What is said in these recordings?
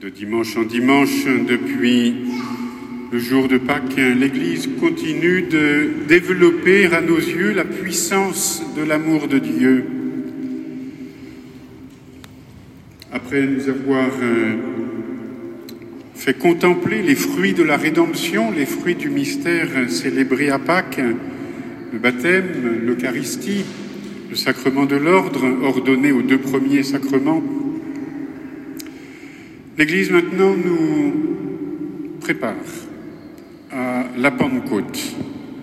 De dimanche en dimanche, depuis le jour de Pâques, l'Église continue de développer à nos yeux la puissance de l'amour de Dieu. Après nous avoir fait contempler les fruits de la rédemption, les fruits du mystère célébré à Pâques, le baptême, l'Eucharistie, le sacrement de l'ordre ordonné aux deux premiers sacrements, l'Église maintenant nous prépare à la Pentecôte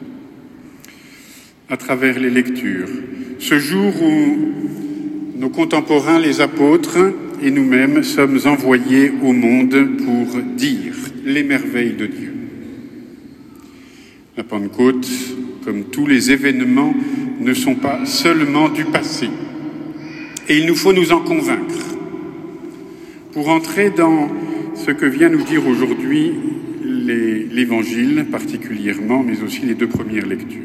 à travers les lectures. Ce jour où nos contemporains, les apôtres, et nous-mêmes sommes envoyés au monde pour dire les merveilles de Dieu. La Pentecôte, comme tous les événements, ne sont pas seulement du passé. Et il nous faut nous en convaincre pour entrer dans ce que vient nous dire aujourd'hui l'Évangile particulièrement, mais aussi les deux premières lectures.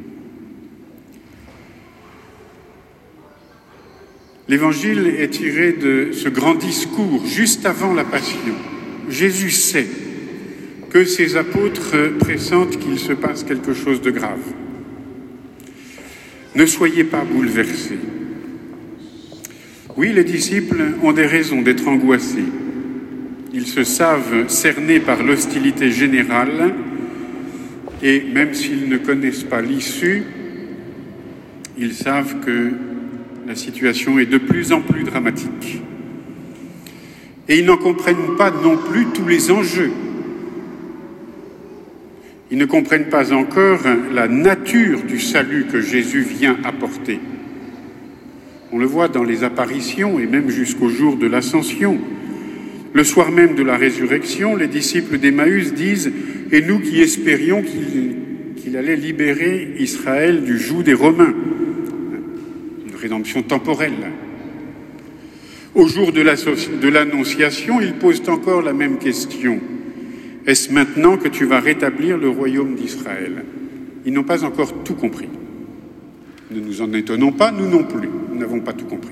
L'Évangile est tiré de ce grand discours juste avant la Passion. Jésus sait que ses apôtres pressentent qu'il se passe quelque chose de grave. Ne soyez pas bouleversés. Oui, les disciples ont des raisons d'être angoissés. Ils se savent cernés par l'hostilité générale et même s'ils ne connaissent pas l'issue, ils savent que la situation est de plus en plus dramatique. Et ils n'en comprennent pas non plus tous les enjeux. Ils ne comprennent pas encore la nature du salut que Jésus vient apporter. On le voit dans les apparitions et même jusqu'au jour de l'Ascension. Le soir même de la résurrection, les disciples d'Emmaüs disent « Et nous qui espérions qu'il allait libérer Israël du joug des Romains ». Une rédemption temporelle. Au jour de l'Annonciation, ils posent encore la même question. Est-ce maintenant que tu vas rétablir le royaume d'Israël ? Ils n'ont pas encore tout compris. Ne nous en étonnons pas, nous non plus, nous n'avons pas tout compris.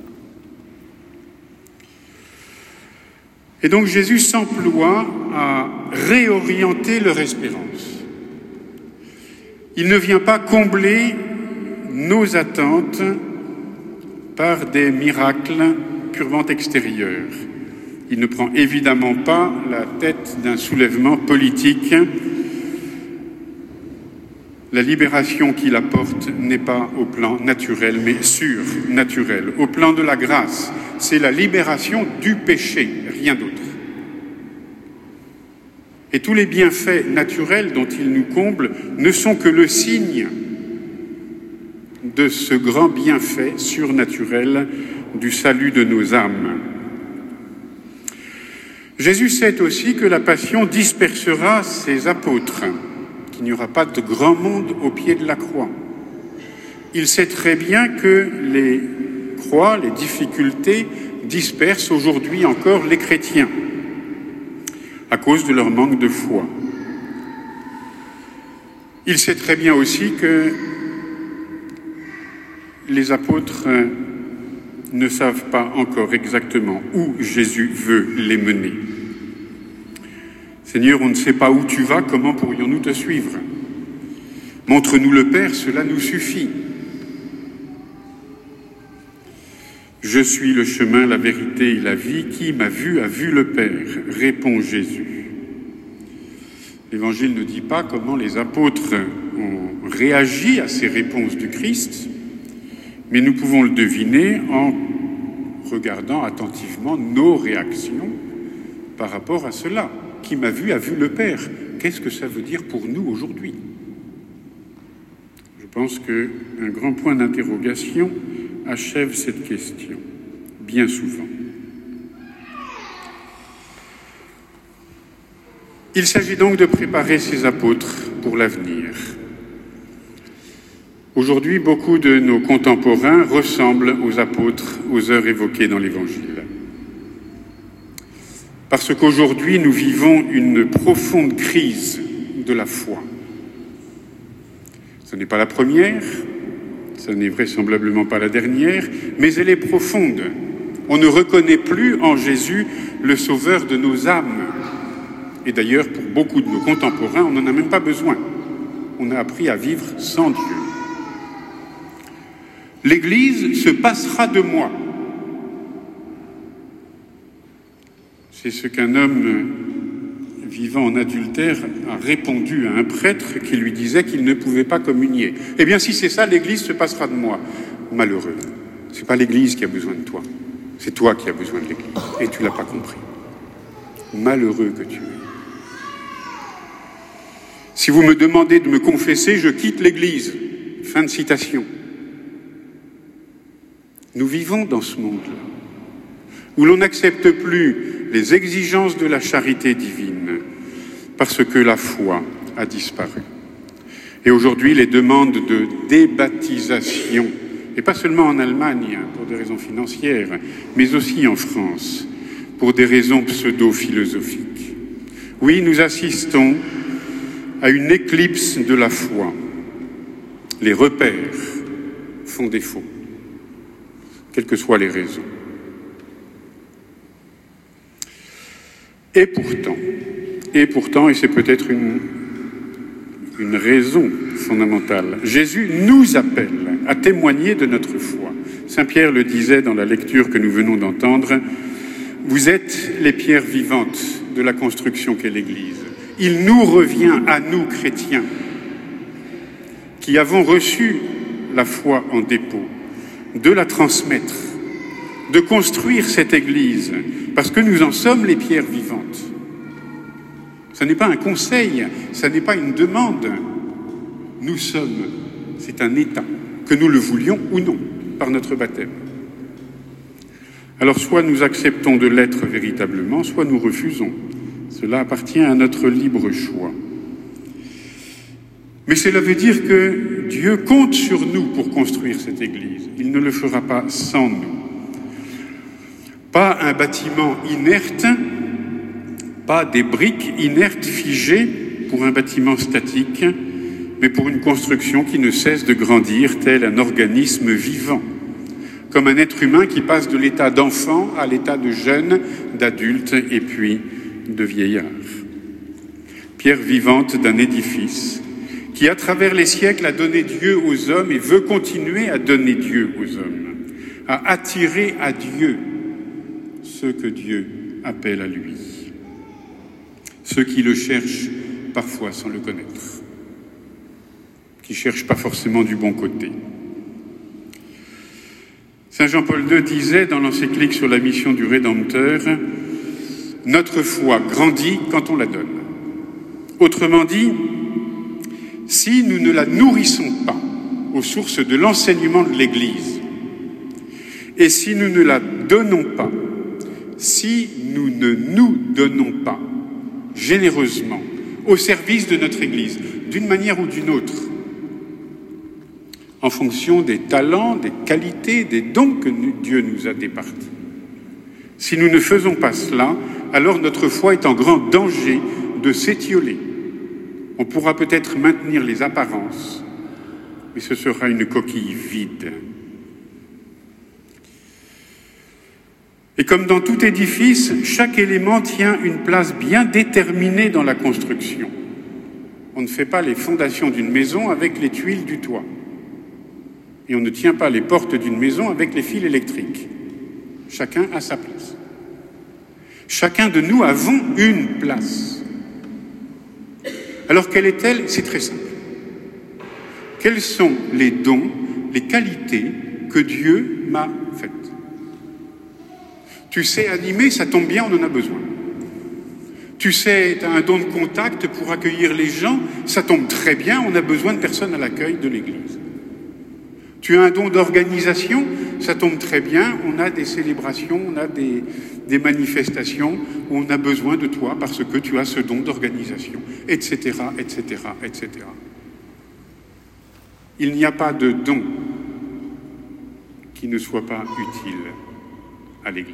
Et donc Jésus s'emploie à réorienter leur espérance. Il ne vient pas combler nos attentes par des miracles purement extérieurs. Il ne prend évidemment pas la tête d'un soulèvement politique. La libération qu'il apporte n'est pas au plan naturel, mais surnaturel. Au plan de la grâce, c'est la libération du péché, rien d'autre. Et tous les bienfaits naturels dont il nous comble ne sont que le signe de ce grand bienfait surnaturel du salut de nos âmes. Jésus sait aussi que la Passion dispersera ses apôtres, qu'il n'y aura pas de grand monde au pied de la croix. Il sait très bien que les croix, les difficultés dispersent aujourd'hui encore les chrétiens à cause de leur manque de foi. Il sait très bien aussi que les apôtres ne savent pas encore exactement où Jésus veut les mener. Seigneur, on ne sait pas où tu vas, comment pourrions-nous te suivre ? Montre-nous le Père, cela nous suffit. Je suis le chemin, la vérité et la vie. Qui m'a vu a vu le Père, répond Jésus. L'Évangile ne dit pas comment les apôtres ont réagi à ces réponses du Christ, mais nous pouvons le deviner en regardant attentivement nos réactions par rapport à cela. Qui m'a vu a vu le Père. Qu'est-ce que ça veut dire pour nous aujourd'hui ? Je pense qu'un grand point d'interrogation achève cette question, bien souvent. Il s'agit donc de préparer ces apôtres pour l'avenir. Aujourd'hui, beaucoup de nos contemporains ressemblent aux apôtres aux heures évoquées dans l'Évangile. Parce qu'aujourd'hui, nous vivons une profonde crise de la foi. Ce n'est pas la première, ce n'est vraisemblablement pas la dernière, mais elle est profonde. On ne reconnaît plus en Jésus le sauveur de nos âmes. Et d'ailleurs, pour beaucoup de nos contemporains, on n'en a même pas besoin. On a appris à vivre sans Dieu. L'Église se passera de moi. C'est ce qu'un homme vivant en adultère a répondu à un prêtre qui lui disait qu'il ne pouvait pas communier. Eh bien, si c'est ça, l'Église se passera de moi. Malheureux. C'est pas l'Église qui a besoin de toi. C'est toi qui as besoin de l'Église. Et tu l'as pas compris. Malheureux que tu es. Si vous me demandez de me confesser, je quitte l'Église. Fin de citation. Nous vivons dans ce monde-là, où l'on n'accepte plus les exigences de la charité divine, parce que la foi a disparu. Et aujourd'hui, les demandes de débaptisation, et pas seulement en Allemagne, pour des raisons financières, mais aussi en France, pour des raisons pseudo-philosophiques. Oui, nous assistons à une éclipse de la foi. Les repères font défaut, quelles que soient les raisons. Et pourtant, et c'est peut-être une raison fondamentale, Jésus nous appelle à témoigner de notre foi. Saint Pierre le disait dans la lecture que nous venons d'entendre, « Vous êtes les pierres vivantes de la construction qu'est l'Église. » Il nous revient à nous, chrétiens, qui avons reçu la foi en dépôt, de la transmettre, de construire cette Église, parce que nous en sommes les pierres vivantes. Ce n'est pas un conseil, ce n'est pas une demande. Nous sommes, c'est un état, que nous le voulions ou non, par notre baptême. Alors soit nous acceptons de l'être véritablement, soit nous refusons. Cela appartient à notre libre choix. Mais cela veut dire que Dieu compte sur nous pour construire cette Église. Il ne le fera pas sans nous. Pas un bâtiment inerte, pas des briques inertes figées pour un bâtiment statique, mais pour une construction qui ne cesse de grandir tel un organisme vivant, comme un être humain qui passe de l'état d'enfant à l'état de jeune, d'adulte et puis de vieillard. Pierre vivante d'un édifice qui, à travers les siècles, a donné Dieu aux hommes et veut continuer à donner Dieu aux hommes, à attirer à Dieu ceux que Dieu appelle à lui, ceux qui le cherchent parfois sans le connaître, qui ne cherchent pas forcément du bon côté. Saint Jean-Paul II disait dans l'encyclique sur la mission du Rédempteur, « Notre foi grandit quand on la donne ». Autrement dit, si nous ne la nourrissons pas aux sources de l'enseignement de l'Église, et si nous ne la donnons pas, si nous ne nous donnons pas généreusement au service de notre Église, d'une manière ou d'une autre, en fonction des talents, des qualités, des dons que Dieu nous a départis. Si nous ne faisons pas cela, alors notre foi est en grand danger de s'étioler. On pourra peut-être maintenir les apparences, mais ce sera une coquille vide. Et comme dans tout édifice, chaque élément tient une place bien déterminée dans la construction. On ne fait pas les fondations d'une maison avec les tuiles du toit. Et on ne tient pas les portes d'une maison avec les fils électriques. Chacun a sa place. Chacun de nous avons une place. Alors quelle est-elle? C'est très simple. Quels sont les dons, les qualités que Dieu m'a faites? Tu sais animer, ça tombe bien, on en a besoin. Tu sais, tu as un don de contact pour accueillir les gens, ça tombe très bien, on a besoin de personnes à l'accueil de l'Église. Tu as un don d'organisation, ça tombe très bien, on a des célébrations, on a des manifestations où on a besoin de toi parce que tu as ce don d'organisation, etc., etc., etc. Il n'y a pas de don qui ne soit pas utile à l'Église.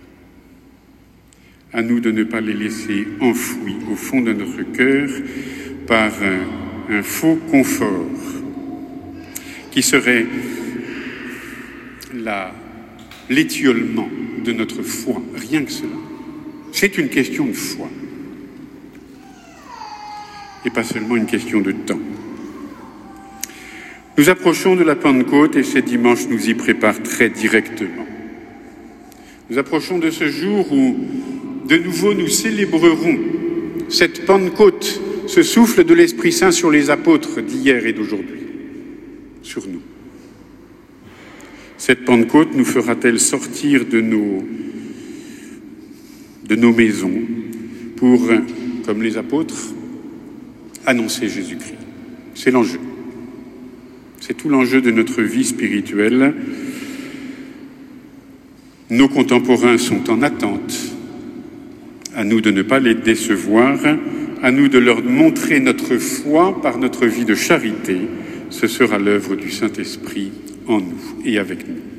À nous de ne pas les laisser enfouis au fond de notre cœur par un faux confort qui serait l'étiolement de notre foi, rien que cela. C'est une question de foi. Et pas seulement une question de temps. Nous approchons de la Pentecôte et ces dimanches nous y préparent très directement. Nous approchons de ce jour où, de nouveau, nous célébrerons cette Pentecôte, ce souffle de l'Esprit Saint sur les apôtres d'hier et d'aujourd'hui, sur nous. Cette Pentecôte nous fera-t-elle sortir de nos maisons pour, comme les apôtres, annoncer Jésus-Christ? C'est l'enjeu. C'est tout l'enjeu de notre vie spirituelle. Nos contemporains sont en attente. À nous de ne pas les décevoir, à nous de leur montrer notre foi par notre vie de charité. Ce sera l'œuvre du Saint-Esprit en nous et avec nous.